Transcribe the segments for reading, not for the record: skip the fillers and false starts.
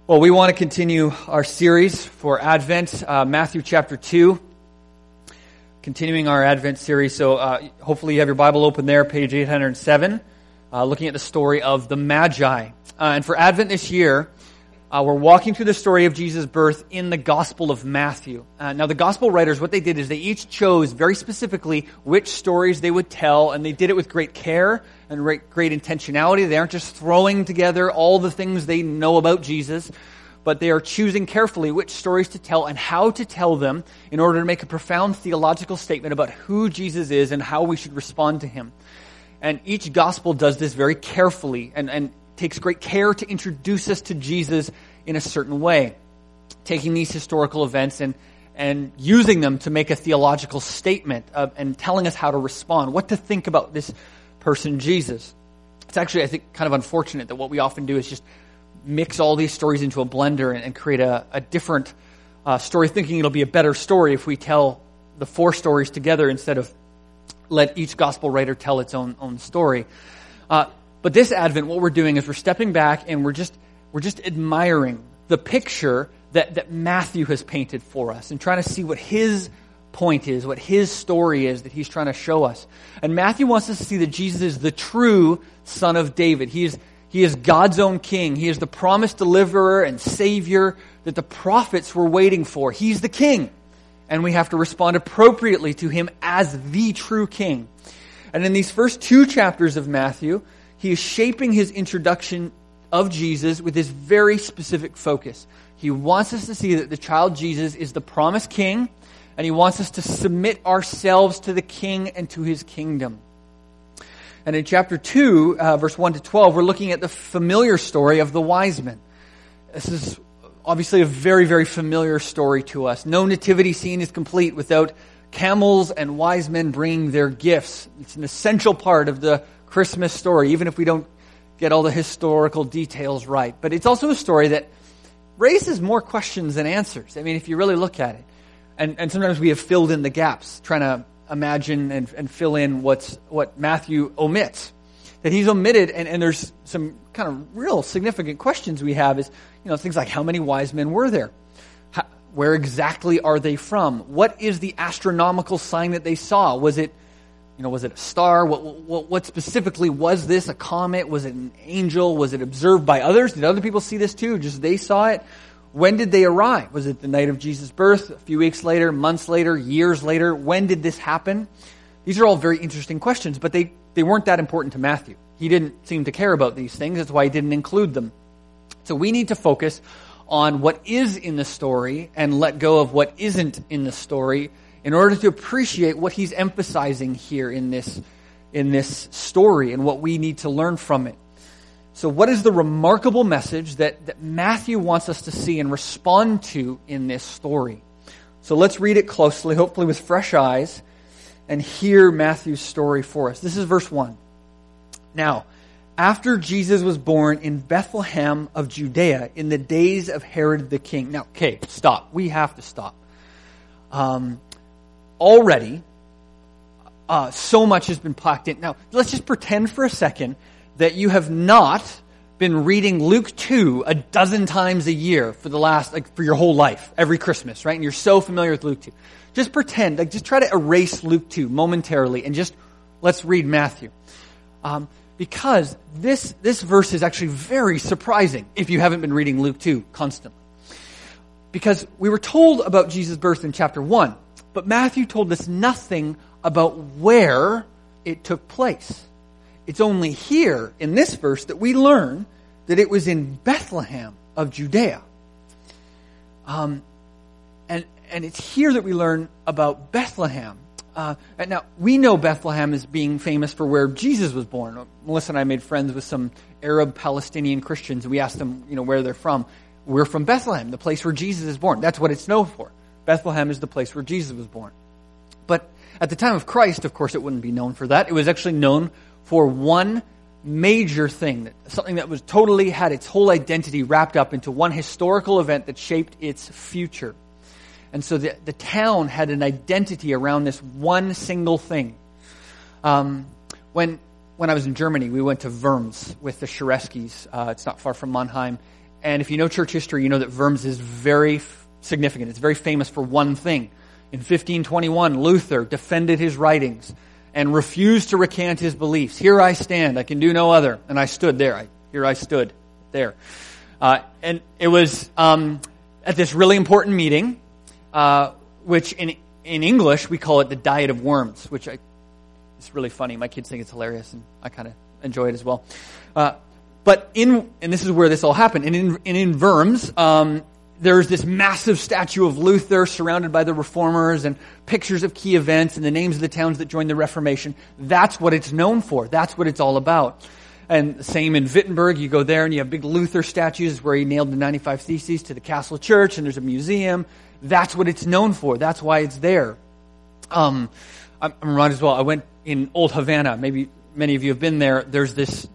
Well, we want to continue our series for Advent, Matthew chapter 2, continuing our Advent series. So hopefully you have your Bible open there, page 807, looking at the story of the Magi. And for Advent this year, we're walking through the story of Jesus' birth in the Gospel of Matthew. Now, the Gospel writers, what they did is they each chose very specifically which stories they would tell, and they did it with great care and great intentionality. They aren't just throwing together all the things they know about Jesus, but they are choosing carefully which stories to tell and how to tell them in order to make a profound theological statement about who Jesus is and how we should respond to him. And each Gospel does this very carefully and takes great care to introduce us to Jesus in a certain way, taking these historical events and using them to make a theological statement and telling us how to respond, what to think about this person, Jesus. It's actually, I think, kind of unfortunate that what we often do is just mix all these stories into a blender and create a different story, thinking it'll be a better story if we tell the four stories together instead of let each gospel writer tell its own story. But this Advent, what we're doing is we're stepping back and we're just admiring the picture that Matthew has painted for us and trying to see what his point is, what his story is that he's trying to show us. And Matthew wants us to see that Jesus is the true Son of David. He is God's own King. He is the promised deliverer and Savior that the prophets were waiting for. He's the King, and we have to respond appropriately to him as the true King. And in these first two chapters of Matthew, he is shaping his introduction of Jesus with this very specific focus. He wants us to see that the child Jesus is the promised King, and he wants us to submit ourselves to the King and to his kingdom. And in chapter 2, verse 1 to 12, we're looking at the familiar story of the wise men. This is obviously a very, very familiar story to us. No nativity scene is complete without camels and wise men bringing their gifts. It's an essential part of the Christmas story, even if we don't get all the historical details right. But it's also a story that raises more questions than answers. I mean, if you really look at it. And sometimes we have filled in the gaps, trying to imagine and fill in what Matthew omits. That he's omitted, and there's some kind of real significant questions we have is, things like how many wise men were there? Where exactly are they from? What is the astronomical sign that they saw? Was it a star? What specifically was this? A comet? Was it an angel? Was it observed by others? Did other people see this too? Just they saw it? When did they arrive? Was it the night of Jesus' birth? A few weeks later? Months later? Years later? When did this happen? These are all very interesting questions, but they weren't that important to Matthew. He didn't seem to care about these things. That's why he didn't include them. So we need to focus on what is in the story and let go of what isn't in the story in order to appreciate what he's emphasizing here in this story and what we need to learn from it. So what is the remarkable message that Matthew wants us to see and respond to in this story? So let's read it closely, hopefully with fresh eyes, and hear Matthew's story for us. This is verse 1. Now, after Jesus was born in Bethlehem of Judea in the days of Herod the king. Now, okay, stop. We have to stop. Already, so much has been packed in. Now, let's just pretend for a second that you have not been reading Luke 2 a dozen times a year for for your whole life, every Christmas, right? And you're so familiar with Luke 2. Just pretend, just try to erase Luke 2 momentarily and just let's read Matthew. Because this verse is actually very surprising if you haven't been reading Luke 2 constantly. Because we were told about Jesus' birth in chapter 1, but Matthew told us nothing about where it took place. It's only here in this verse that we learn that it was in Bethlehem of Judea. And it's here that we learn about Bethlehem. And now, we know Bethlehem as being famous for where Jesus was born. Melissa and I made friends with some Arab Palestinian Christians, and we asked them, where they're from. We're from Bethlehem, the place where Jesus is born. That's what it's known for. Bethlehem is the place where Jesus was born. But at the time of Christ, of course, it wouldn't be known for that. It was actually known for one major thing, something that was totally had its whole identity wrapped up into one historical event that shaped its future. And so the town had an identity around this one single thing. When I was in Germany, we went to Worms with the Schereskis. It's not far from Mannheim. And if you know church history, you know that Worms is very significant. It's very famous for one thing. In 1521, Luther defended his writings and refused to recant his beliefs. Here I stand, I can do no other. And I stood there. Here I stood there. And it was at this really important meeting, which in English we call it the Diet of Worms, which it's really funny. My kids think it's hilarious, and I kind of enjoy it as well. But and this is where this all happened. In Worms, there's this massive statue of Luther surrounded by the reformers and pictures of key events and the names of the towns that joined the Reformation. That's what it's known for. That's what it's all about. And the same in Wittenberg. You go there and you have big Luther statues where he nailed the 95 Theses to the Castle Church, and there's a museum. That's what it's known for. That's why it's there. I'm right as well. I went in Old Havana. Maybe many of you have been there. There's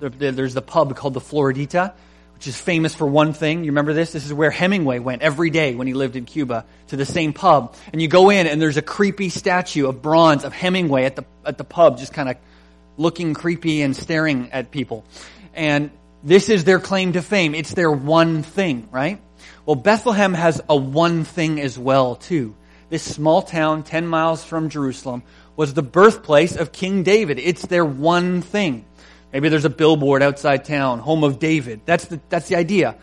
the pub called the Floridita, which is famous for one thing. You remember this? This is where Hemingway went every day when he lived in Cuba, to the same pub. And you go in and there's a creepy statue of bronze of Hemingway at the pub, just kind of looking creepy and staring at people. And this is their claim to fame. It's their one thing, right? Well, Bethlehem has a one thing as well, too. This small town, 10 miles from Jerusalem, was the birthplace of King David. It's their one thing. Maybe there's a billboard outside town, home of David. That's the idea.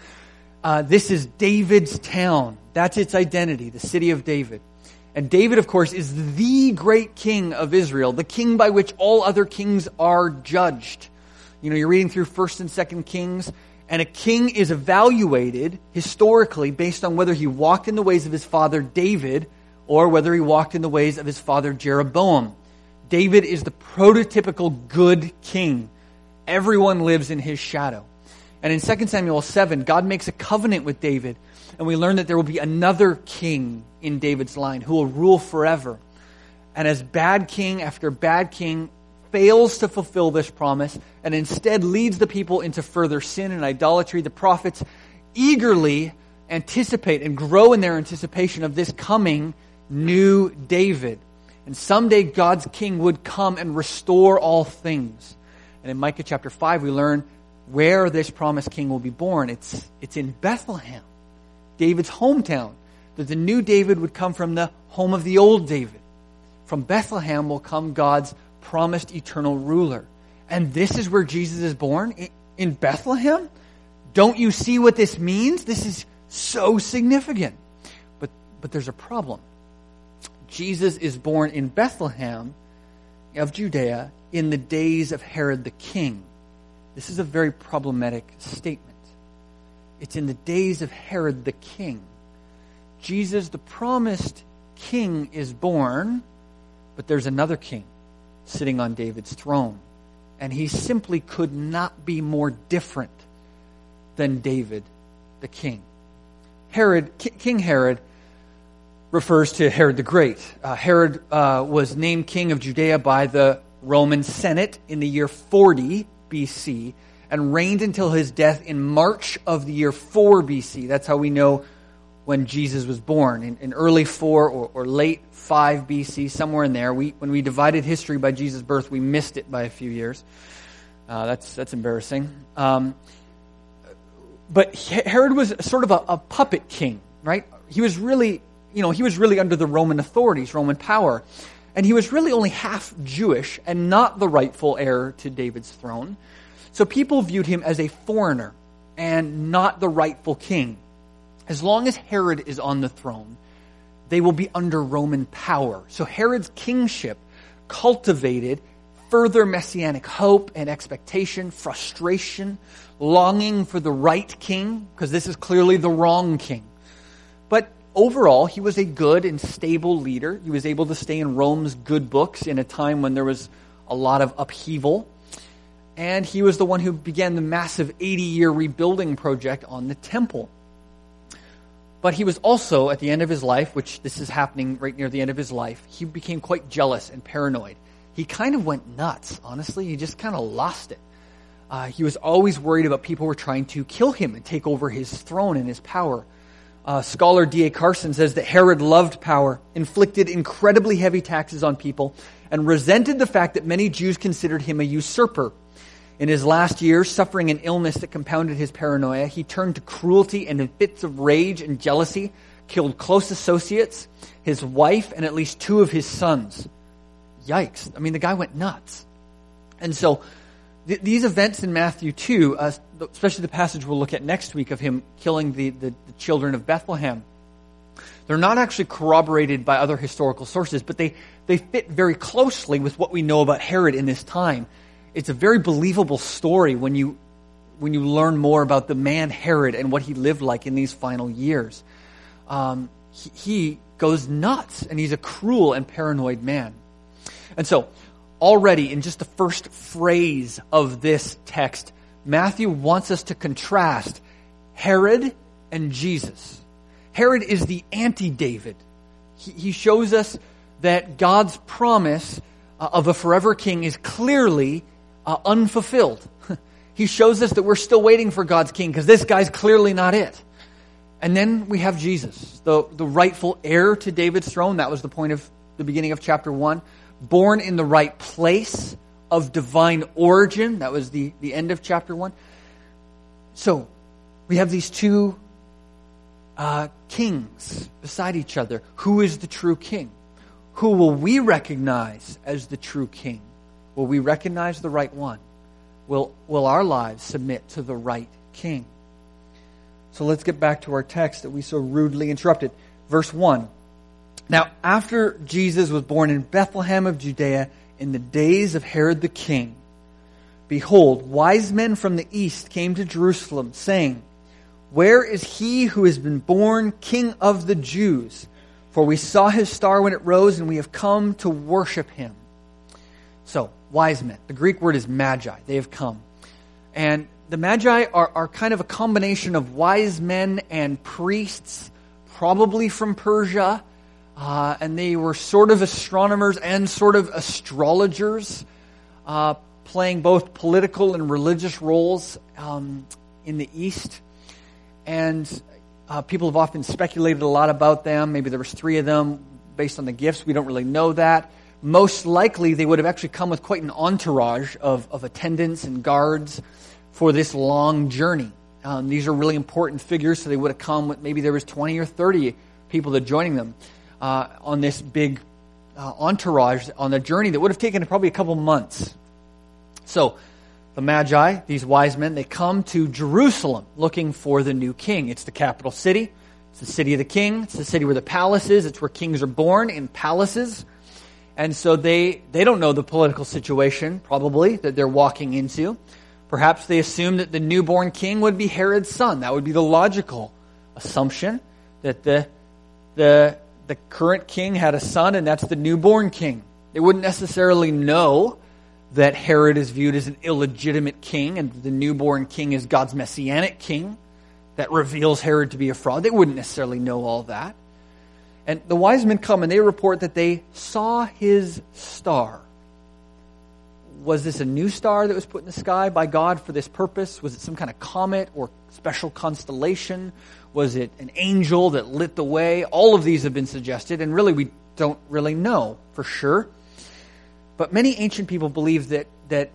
This is David's town. That's its identity, the city of David. And David, of course, is the great king of Israel, the king by which all other kings are judged. You know, you're reading through 1st and 2nd Kings, and a king is evaluated historically based on whether he walked in the ways of his father David or whether he walked in the ways of his father Jeroboam. David is the prototypical good king. Everyone lives in his shadow. And in 2 Samuel 7, God makes a covenant with David, and we learn that there will be another king in David's line who will rule forever. And as bad king after bad king fails to fulfill this promise and instead leads the people into further sin and idolatry, the prophets eagerly anticipate and grow in their anticipation of this coming new David. And someday God's king would come and restore all things. And in Micah chapter 5, we learn where this promised king will be born. It's in Bethlehem, David's hometown. That the new David would come from the home of the old David. From Bethlehem will come God's promised eternal ruler. And this is where Jesus is born, in Bethlehem? Don't you see what this means? This is so significant. But there's a problem. Jesus is born in Bethlehem of Judea in the days of Herod the king. This is a very problematic statement. It's in the days of Herod the king. Jesus, the promised king, is born, but there's another king sitting on David's throne. And he simply could not be more different than David the king. King Herod refers to Herod the Great. Herod was named king of Judea by the Roman Senate in the year 40 BC and reigned until his death in March of the year 4 BC. That's how we know when Jesus was born, in early 4 or late 5 BC, somewhere in there. When we divided history by Jesus' birth, we missed it by a few years. That's embarrassing. But Herod was sort of a puppet king, right? He was really under the Roman authorities, Roman power. And he was really only half Jewish and not the rightful heir to David's throne. So people viewed him as a foreigner and not the rightful king. As long as Herod is on the throne, they will be under Roman power. So Herod's kingship cultivated further messianic hope and expectation, frustration, longing for the right king, because this is clearly the wrong king. But overall, he was a good and stable leader. He was able to stay in Rome's good books in a time when there was a lot of upheaval. And he was the one who began the massive 80-year rebuilding project on the temple. But he was also, at the end of his life, which this is happening right near the end of his life, he became quite jealous and paranoid. He kind of went nuts, honestly. He just kind of lost it. He was always worried about people were trying to kill him and take over his throne and his power. Scholar D.A. Carson says that Herod loved power, inflicted incredibly heavy taxes on people, and resented the fact that many Jews considered him a usurper. In his last years, suffering an illness that compounded his paranoia, he turned to cruelty and in fits of rage and jealousy, killed close associates, his wife, and at least 2 of his sons. Yikes. I mean, the guy went nuts. And so these events in Matthew 2, especially the passage we'll look at next week of him killing the children of Bethlehem, they're not actually corroborated by other historical sources, but they fit very closely with what we know about Herod in this time. It's a very believable story when you learn more about the man Herod and what he lived like in these final years. He goes nuts, and he's a cruel and paranoid man. And so, already in just the first phrase of this text, Matthew wants us to contrast Herod and Jesus. Herod is the anti-David. He shows us that God's promise of a forever king is clearly unfulfilled. He shows us that we're still waiting for God's king because this guy's clearly not it. And then we have Jesus, the rightful heir to David's throne. That was the point of the beginning of chapter 1. Born in the right place, of divine origin. That was the end of chapter 1. So, we have these 2 kings beside each other. Who is the true king? Who will we recognize as the true king? Will we recognize the right one? Will our lives submit to the right king? So let's get back to our text that we so rudely interrupted. Verse 1. Now, after Jesus was born in Bethlehem of Judea in the days of Herod the king, behold, wise men from the east came to Jerusalem, saying, Where is he who has been born King of the Jews? For we saw his star when it rose, and we have come to worship him. So, wise men. The Greek word is magi. They have come. And the magi are kind of a combination of wise men and priests, probably from Persia. And they were sort of astronomers and sort of astrologers, playing both political and religious roles in the East. And people have often speculated a lot about them. Maybe there was 3 of them based on the gifts. We don't really know that. Most likely, they would have actually come with quite an entourage of attendants and guards for this long journey. These are really important figures, so they would have come with, maybe there was 20 or 30 people that joining them on this big entourage on the journey that would have taken probably a couple months. So, the Magi, these wise men, they come to Jerusalem looking for the new king. It's the capital city. It's the city of the king. It's the city where the palace is. It's where kings are born, in palaces. And so they don't know the political situation, probably, that they're walking into. Perhaps they assume that the newborn king would be Herod's son. That would be the logical assumption, that the current king had a son, and that's the newborn king. They wouldn't necessarily know that Herod is viewed as an illegitimate king, and the newborn king is God's messianic king that reveals Herod to be a fraud. They wouldn't necessarily know all that. And the wise men come and they report that they saw his star. Was this a new star that was put in the sky by God for this purpose? Was it some kind of comet or special constellation? Was it an angel that lit the way? All of these have been suggested, and really we don't really know for sure. But many ancient people believe that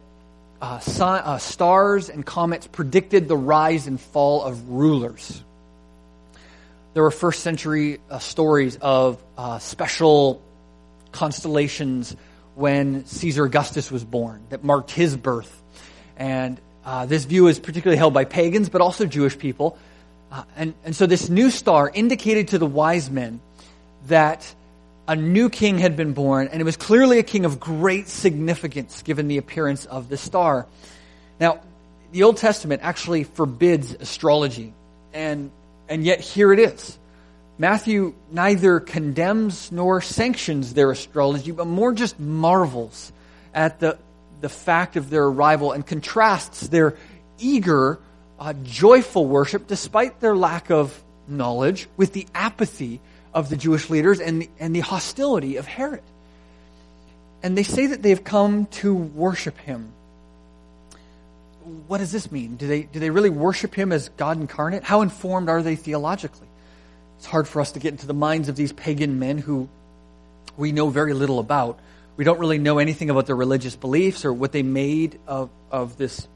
stars and comets predicted the rise and fall of rulers. There were first century stories of special constellations when Caesar Augustus was born that marked his birth. And this view is particularly held by pagans, but also Jewish people. And so this new star indicated to the wise men that a new king had been born, and it was clearly a king of great significance given the appearance of the star. Now, the Old Testament actually forbids astrology, and yet here it is. Matthew neither condemns nor sanctions their astrology, but more just marvels at the fact of their arrival and contrasts their eager, joyful worship, despite their lack of knowledge, with the apathy of the Jewish leaders and the hostility of Herod. And they say that they have come to worship him. What does this mean? Do they really worship him as God incarnate? How informed are they theologically? It's hard for us to get into the minds of these pagan men who we know very little about. We don't really know anything about their religious beliefs or what they made of this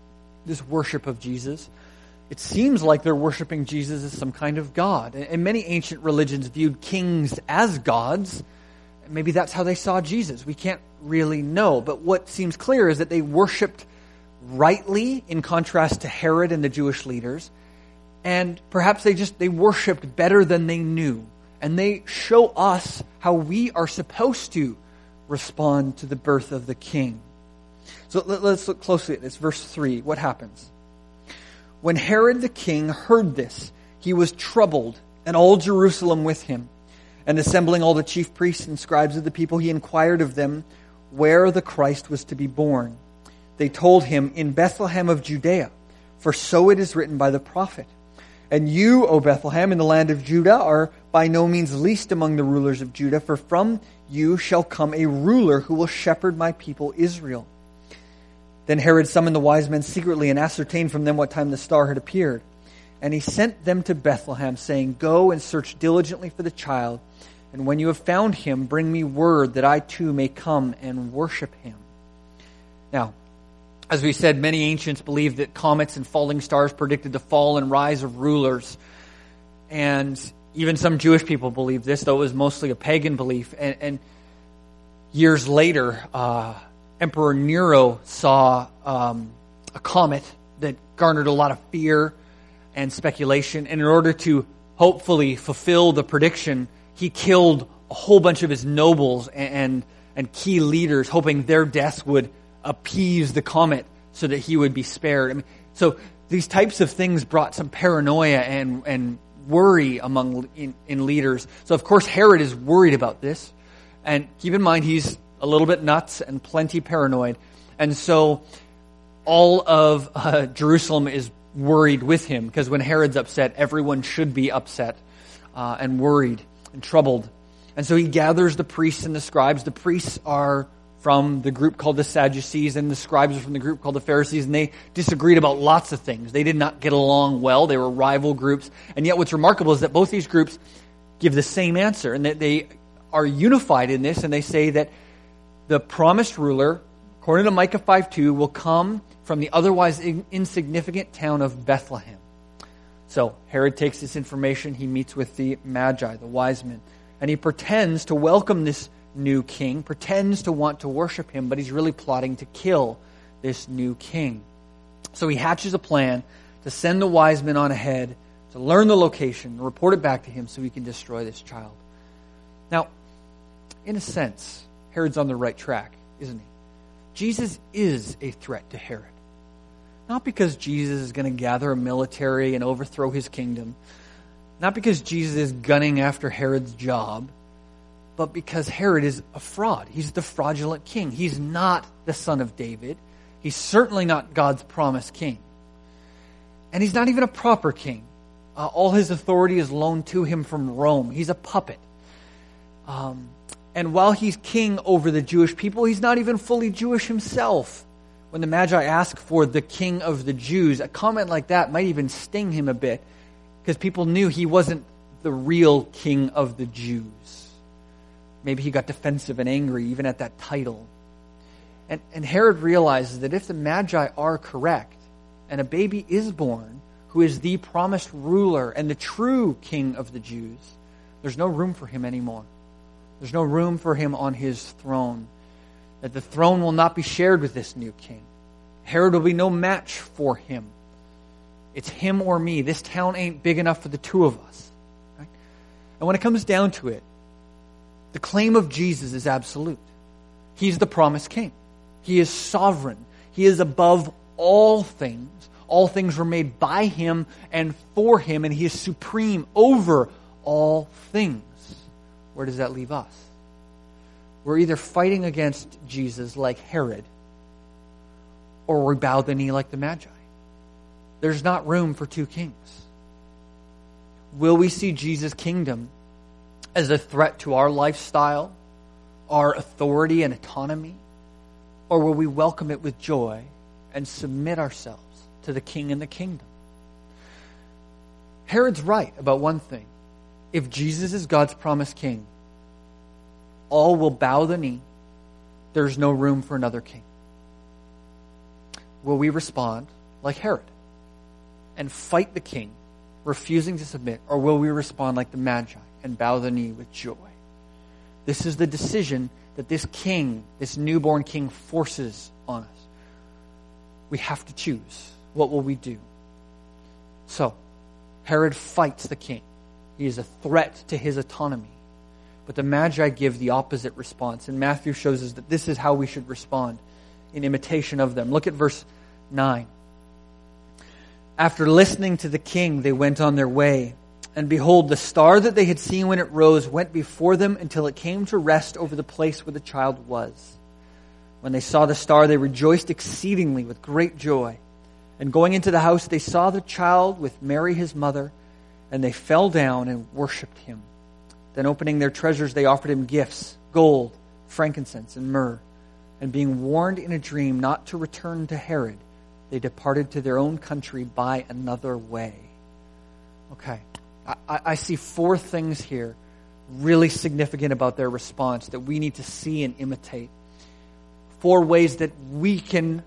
this worship of Jesus. It seems like they're worshiping Jesus as some kind of God. And many ancient religions viewed kings as gods. Maybe that's how they saw Jesus. We can't really know. But what seems clear is that they worshiped rightly in contrast to Herod and the Jewish leaders. And perhaps they worshiped better than they knew. And they show us how we are supposed to respond to the birth of the king. So let's look closely at this. Verse 3, what happens? When Herod the king heard this, he was troubled, and all Jerusalem with him. And assembling all the chief priests and scribes of the people, he inquired of them where the Christ was to be born. They told him, in Bethlehem of Judea, for so it is written by the prophet. And you, O Bethlehem, in the land of Judah, are by no means least among the rulers of Judah, for from you shall come a ruler who will shepherd my people Israel. Then Herod summoned the wise men secretly and ascertained from them what time the star had appeared. And he sent them to Bethlehem, saying, Go and search diligently for the child, and when you have found him, bring me word that I too may come and worship him. Now, as we said, many ancients believed that comets and falling stars predicted the fall and rise of rulers. And even some Jewish people believed this, though it was mostly a pagan belief. And years later, Emperor Nero saw a comet that garnered a lot of fear and speculation. And in order to hopefully fulfill the prediction, he killed a whole bunch of his nobles and key leaders, hoping their deaths would appease the comet so that he would be spared. I mean, so these types of things brought some paranoia and worry in leaders. So of course Herod is worried about this. And keep in mind, he's a little bit nuts and plenty paranoid. And so all of Jerusalem is worried with him, because when Herod's upset, everyone should be upset and worried and troubled. And so he gathers the priests and the scribes. The priests are from the group called the Sadducees, and the scribes are from the group called the Pharisees, and they disagreed about lots of things. They did not get along well. They were rival groups. And yet what's remarkable is that both these groups give the same answer, and that they are unified in this, and they say that the promised ruler, according to Micah 5:2, will come from the otherwise insignificant town of Bethlehem. So Herod takes this information. He meets with the Magi, the wise men, and he pretends to welcome this new king, pretends to want to worship him, but he's really plotting to kill this new king. So he hatches a plan to send the wise men on ahead to learn the location, report it back to him so he can destroy this child. Now, in a sense, Herod's on the right track, isn't he? Jesus is a threat to Herod. Not because Jesus is going to gather a military and overthrow his kingdom. Not because Jesus is gunning after Herod's job. But because Herod is a fraud. He's the fraudulent king. He's not the son of David. He's certainly not God's promised king. And he's not even a proper king. All his authority is loaned to him from Rome. He's a puppet. And while he's king over the Jewish people, he's not even fully Jewish himself. When the Magi ask for the king of the Jews, a comment like that might even sting him a bit, because people knew he wasn't the real king of the Jews. Maybe he got defensive and angry even at that title. And Herod realizes that if the Magi are correct, and a baby is born who is the promised ruler and the true king of the Jews, there's no room for him anymore. There's no room for him on his throne. That the throne will not be shared with this new king. Herod will be no match for him. It's him or me. This town ain't big enough for the two of us. Right? And when it comes down to it, the claim of Jesus is absolute. He's the promised king. He is sovereign. He is above all things. All things were made by him and for him, and he is supreme over all things. Where does that leave us? We're either fighting against Jesus like Herod, or we bow the knee like the Magi. There's not room for two kings. Will we see Jesus' kingdom as a threat to our lifestyle, our authority and autonomy? Or will we welcome it with joy and submit ourselves to the king and the kingdom? Herod's right about one thing. If Jesus is God's promised king, all will bow the knee. There's no room for another king. Will we respond like Herod and fight the king, refusing to submit, or will we respond like the Magi and bow the knee with joy? This is the decision that this king, this newborn king, forces on us. We have to choose. What will we do? So, Herod fights the king. He is a threat to his autonomy. But the Magi give the opposite response. And Matthew shows us that this is how we should respond in imitation of them. Look at verse 9. After listening to the king, they went on their way. And behold, the star that they had seen when it rose went before them until it came to rest over the place where the child was. When they saw the star, they rejoiced exceedingly with great joy. And going into the house, they saw the child with Mary his mother, and they fell down and worshipped him. Then opening their treasures, they offered him gifts, gold, frankincense, and myrrh. And being warned in a dream not to return to Herod, they departed to their own country by another way. Okay, I see four things here really significant about their response that we need to see and imitate. Four ways that we can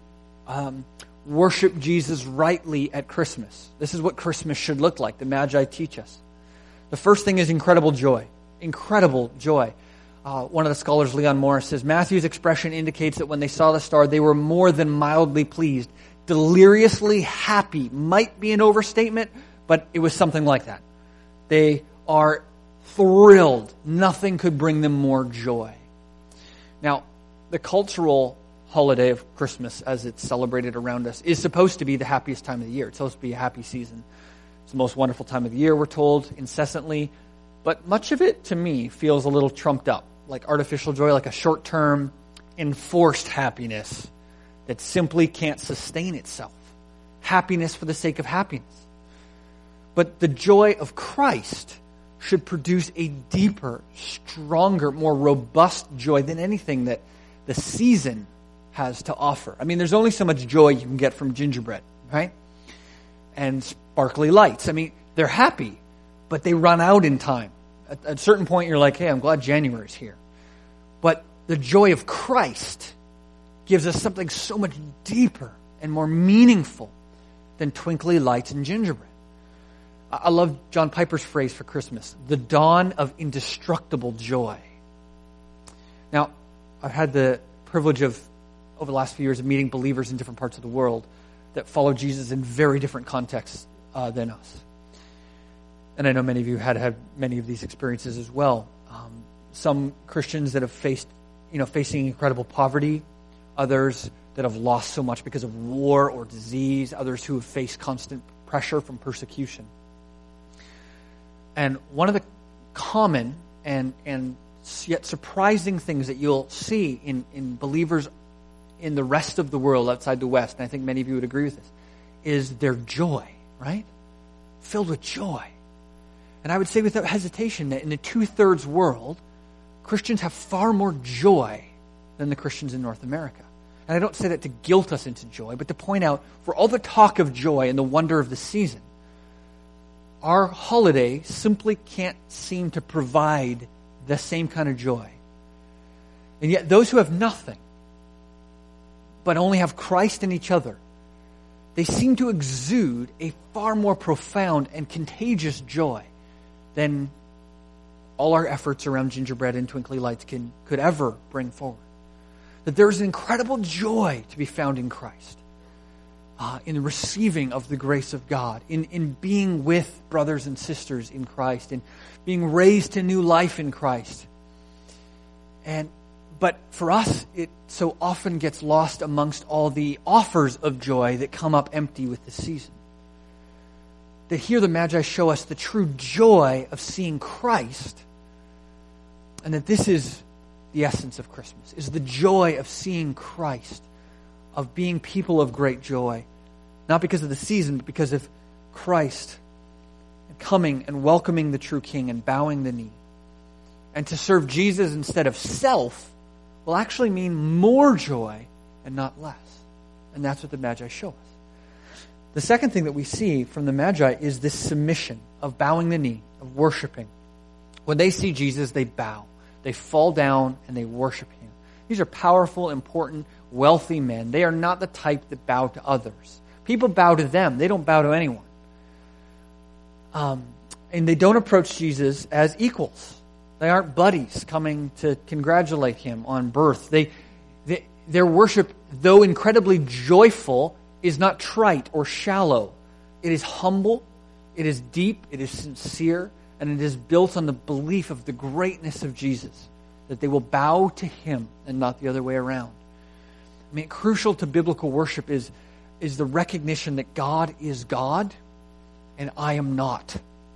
worship Jesus rightly at Christmas. This is what Christmas should look like. The Magi teach us. The first thing is incredible joy. Incredible joy. One of the scholars, Leon Morris, says, Matthew's expression indicates that when they saw the star, they were more than mildly pleased. Deliriously happy might be an overstatement, but it was something like that. They are thrilled. Nothing could bring them more joy. Now, the cultural holiday of Christmas, as it's celebrated around us, is supposed to be the happiest time of the year. It's supposed to be a happy season. It's the most wonderful time of the year, we're told, incessantly. But much of it, to me, feels a little trumped up, like artificial joy, like a short-term, enforced happiness that simply can't sustain itself. Happiness for the sake of happiness. But the joy of Christ should produce a deeper, stronger, more robust joy than anything that the season has to offer. I mean, there's only so much joy you can get from gingerbread, right? And sparkly lights. I mean, they're happy, but they run out in time. At a certain point, you're like, hey, I'm glad January's here. But the joy of Christ gives us something so much deeper and more meaningful than twinkly lights and gingerbread. I love John Piper's phrase for Christmas, the dawn of indestructible joy. Now, I've had the privilege of, over the last few years, of meeting believers in different parts of the world that follow Jesus in very different contexts than us. And I know many of you had many of these experiences as well. Some Christians that have facing incredible poverty, others that have lost so much because of war or disease, others who have faced constant pressure from persecution. And one of the common and yet surprising things that you'll see in believers in the rest of the world outside the West, and I think many of you would agree with this, is their joy, right? Filled with joy. And I would say without hesitation that in the 2/3 world, Christians have far more joy than the Christians in North America. And I don't say that to guilt us into joy, but to point out, for all the talk of joy and the wonder of the season, our holiday simply can't seem to provide the same kind of joy. And yet those who have nothing, but only have Christ in each other, they seem to exude a far more profound and contagious joy than all our efforts around gingerbread and twinkly lights could ever bring forward. That there is an incredible joy to be found in Christ, in the receiving of the grace of God, in being with brothers and sisters in Christ, in being raised to new life in Christ. But for us, it so often gets lost amongst all the offers of joy that come up empty with the season. That here the Magi show us the true joy of seeing Christ, and that this is the essence of Christmas, is the joy of seeing Christ, of being people of great joy, not because of the season, but because of Christ, and coming and welcoming the true King and bowing the knee. And to serve Jesus instead of self will actually mean more joy and not less. And that's what the Magi show us. The second thing that we see from the Magi is this submission of bowing the knee, of worshiping. When they see Jesus, they bow. They fall down and they worship him. These are powerful, important, wealthy men. They are not the type that bow to others. People bow to them. They don't bow to anyone. And they don't approach Jesus as equals. They aren't buddies coming to congratulate him on birth. Their worship, though incredibly joyful, is not trite or shallow. It is humble, it is deep, it is sincere, and it is built on the belief of the greatness of Jesus, that they will bow to him and not the other way around. I mean, crucial to biblical worship is the recognition that God is God and I am not.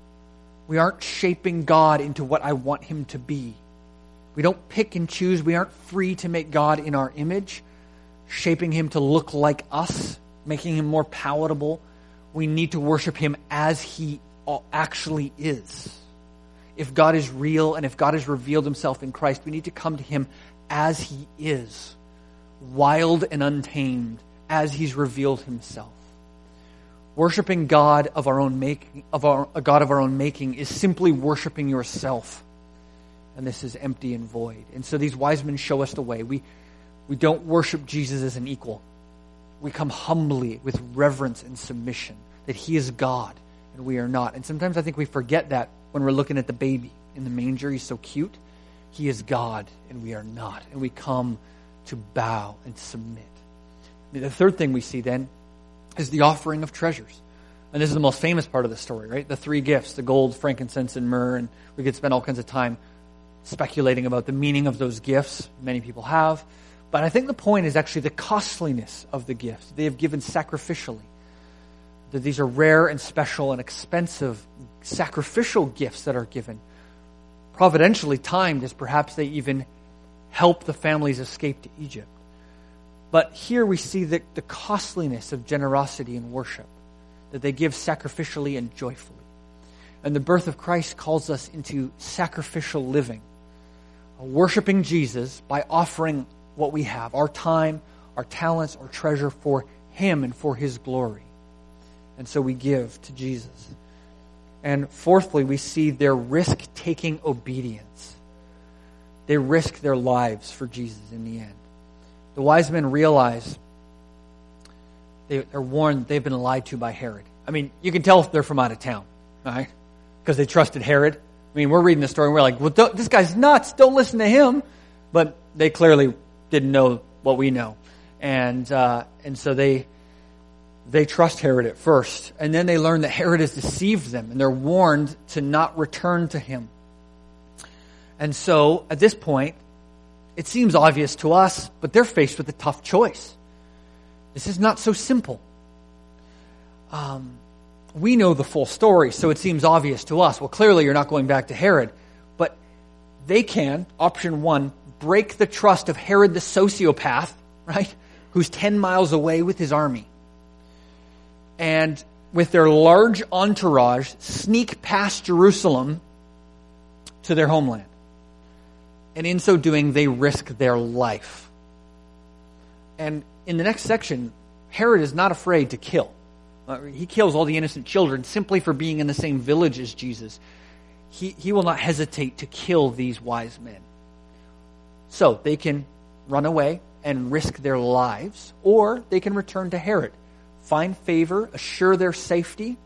We aren't shaping God into what I want him to be. We don't pick and choose. We aren't free to make God in our image, shaping him to look like us, making him more palatable. We need to worship him as he actually is. If God is real and if God has revealed himself in Christ, we need to come to him as he is, wild and untamed, as he's revealed himself. Worshiping God of our own making, a God of our own making, is simply worshiping yourself. And this is empty and void. And so these wise men show us the way. We don't worship Jesus as an equal. We come humbly with reverence and submission, that he is God and we are not. And sometimes I think we forget that when we're looking at the baby in the manger. He's so cute. He is God and we are not. And we come to bow and submit. The third thing we see then is the offering of treasures. And this is the most famous part of the story, right? The three gifts, the gold, frankincense, and myrrh. And we could spend all kinds of time speculating about the meaning of those gifts. Many people have. But I think the point is actually the costliness of the gifts. They have given sacrificially. That these are rare and special and expensive sacrificial gifts that are given. Providentially timed as perhaps they even help the family's escape to Egypt. But here we see the costliness of generosity and worship, that they give sacrificially and joyfully. And the birth of Christ calls us into sacrificial living, worshiping Jesus by offering what we have, our time, our talents, our treasure for him and for his glory. And so we give to Jesus. And fourthly, we see their risk-taking obedience. They risk their lives for Jesus in the end. The wise men realize they're warned they've been lied to by Herod. I mean, you can tell if they're from out of town, right? Because they trusted Herod. I mean, we're reading the story and we're like, well, this guy's nuts. Don't listen to him. But they clearly didn't know what we know. And so they trust Herod at first. And then they learn that Herod has deceived them. And they're warned to not return to him. And so at this point, it seems obvious to us, but they're faced with a tough choice. This is not so simple. We know the full story, so it seems obvious to us. Well, clearly you're not going back to Herod. But they can, option one, break the trust of Herod the sociopath, right? Who's 10 miles away with his army. And with their large entourage, sneak past Jerusalem to their homeland. And in so doing, they risk their life. And in the next section, Herod is not afraid to kill. He kills all the innocent children simply for being in the same village as Jesus. He will not hesitate to kill these wise men. So they can run away and risk their lives, or they can return to Herod, find favor, assure their safety,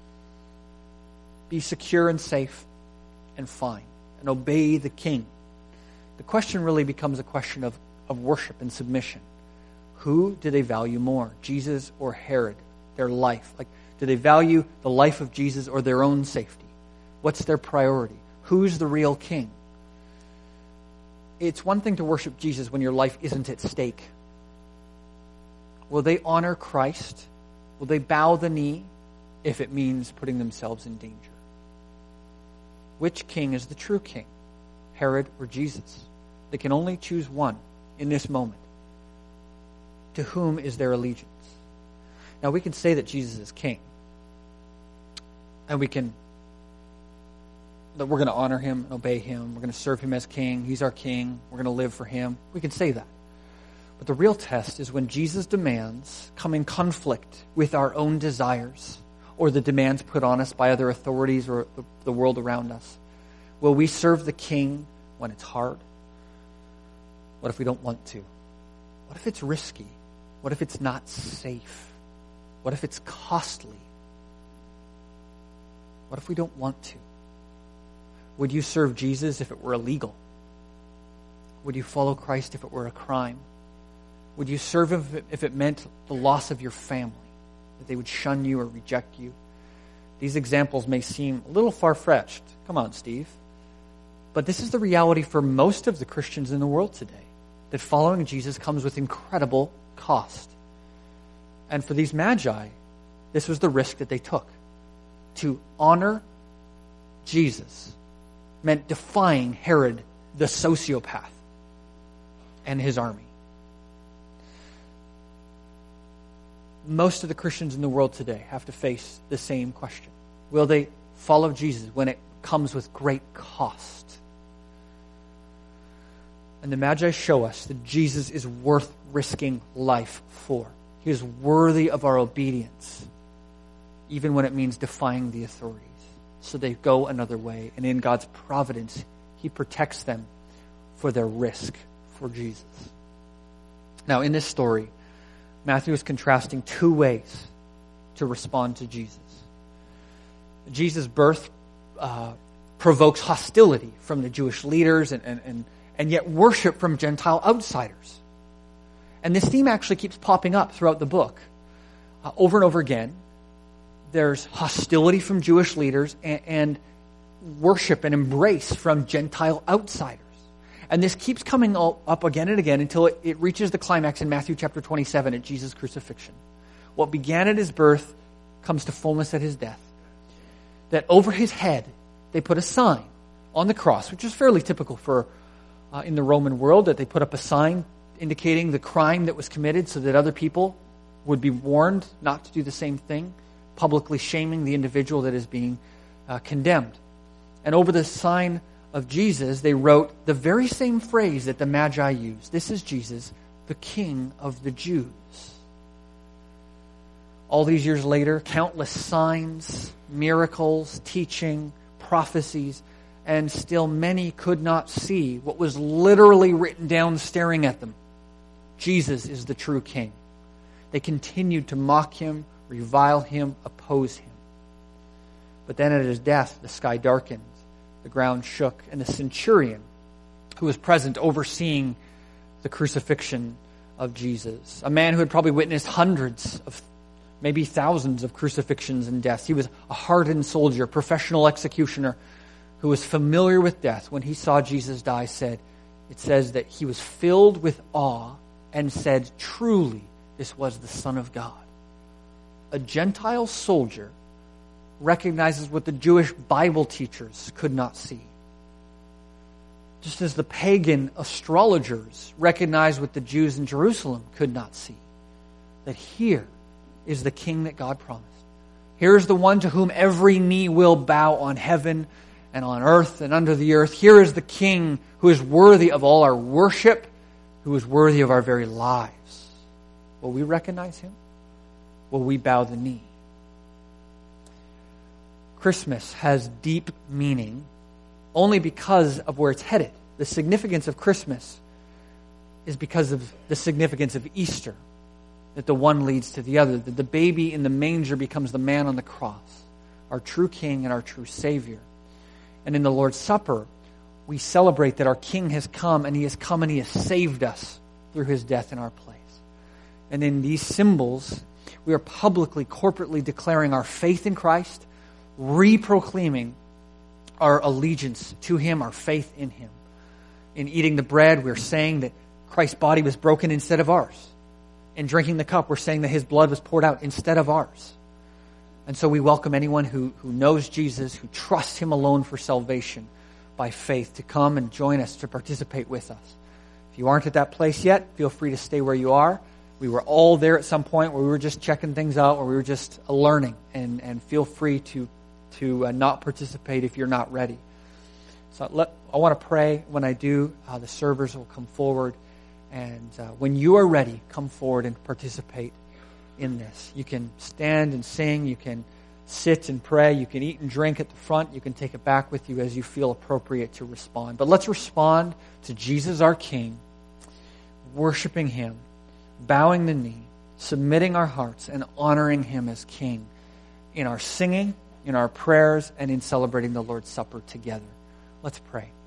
be secure and safe, and fine, and obey the king. The question really becomes a question of worship and submission. Who do they value more, Jesus or Herod? Their life. Like, do they value the life of Jesus or their own safety? What's their priority? Who's the real king? It's one thing to worship Jesus when your life isn't at stake. Will they honor Christ? Will they bow the knee if it means putting themselves in danger? Which king is the true king? Herod or Jesus? They can only choose one in this moment. To whom is their allegiance? Now we can say that Jesus is king. And that we're going to honor him and obey him. We're going to serve him as king. He's our king. We're going to live for him. We can say that. But the real test is when Jesus' demands come in conflict with our own desires or the demands put on us by other authorities or the world around us. Will we serve the king when it's hard? What if we don't want to? What if it's risky? What if it's not safe? What if it's costly? What if we don't want to? Would you serve Jesus if it were illegal? Would you follow Christ if it were a crime? Would you serve Him if it meant the loss of your family, that they would shun you or reject you? These examples may seem a little far-fetched. Come on, Steve. But this is the reality for most of the Christians in the world today, that following Jesus comes with incredible cost. And for these magi, this was the risk that they took. To honor Jesus meant defying Herod, the sociopath, and his army. Most of the Christians in the world today have to face the same question. Will they follow Jesus when it comes with great cost? And the Magi show us that Jesus is worth risking life for. He is worthy of our obedience, even when it means defying the authorities. So they go another way, and in God's providence, He protects them for their risk for Jesus. Now, in this story, Matthew is contrasting two ways to respond to Jesus. Jesus' birth provokes hostility from the Jewish leaders and yet worship from Gentile outsiders. And this theme actually keeps popping up throughout the book. Over and over again, there's hostility from Jewish leaders and worship and embrace from Gentile outsiders. And this keeps coming up again and again until it reaches the climax in Matthew chapter 27 at Jesus' crucifixion. What began at His birth comes to fullness at His death. That over His head, they put a sign on the cross, which is fairly typical for in the Roman world, that they put up a sign indicating the crime that was committed so that other people would be warned not to do the same thing, publicly shaming the individual that is being condemned. And over the sign of Jesus, they wrote the very same phrase that the Magi used. This is Jesus, the King of the Jews. All these years later, countless signs, miracles, teaching, prophecies, and still many could not see what was literally written down staring at them. Jesus is the true King. They continued to mock Him, revile Him, oppose Him. But then at His death, the sky darkened, the ground shook, and the centurion who was present overseeing the crucifixion of Jesus, a man who had probably witnessed hundreds of, maybe thousands of crucifixions and deaths. He was a hardened soldier, professional executioner who was familiar with death. When he saw Jesus die, it says that he was filled with awe and said, "Truly, this was the Son of God." A Gentile soldier recognizes what the Jewish Bible teachers could not see. Just as the pagan astrologers recognized what the Jews in Jerusalem could not see. That here is the King that God promised. Here is the one to whom every knee will bow on heaven and on earth and under the earth. Here is the King who is worthy of all our worship, who is worthy of our very lives. Will we recognize Him? Will we bow the knee? Christmas has deep meaning only because of where it's headed. The significance of Christmas is because of the significance of Easter, that the one leads to the other, that the baby in the manger becomes the man on the cross, our true King and our true Savior. And in the Lord's Supper, we celebrate that our King has come, and He has come and He has saved us through His death in our place. And in these symbols, we are publicly, corporately declaring our faith in Christ, re-proclaiming our allegiance to Him, our faith in Him. In eating the bread, we're saying that Christ's body was broken instead of ours. In drinking the cup, we're saying that His blood was poured out instead of ours. And so we welcome anyone who knows Jesus, who trusts Him alone for salvation by faith, to come and join us, to participate with us. If you aren't at that place yet, feel free to stay where you are. We were all there at some point where we were just checking things out, where we were just learning, and feel free to not participate if you're not ready. So I want to pray. When I do, the servers will come forward. And when you are ready, come forward and participate in this. You can stand and sing. You can sit and pray. You can eat and drink at the front. You can take it back with you as you feel appropriate to respond. But let's respond to Jesus, our King, worshiping Him, bowing the knee, submitting our hearts and honoring Him as King in our singing, in our prayers, and in celebrating the Lord's Supper together. Let's pray.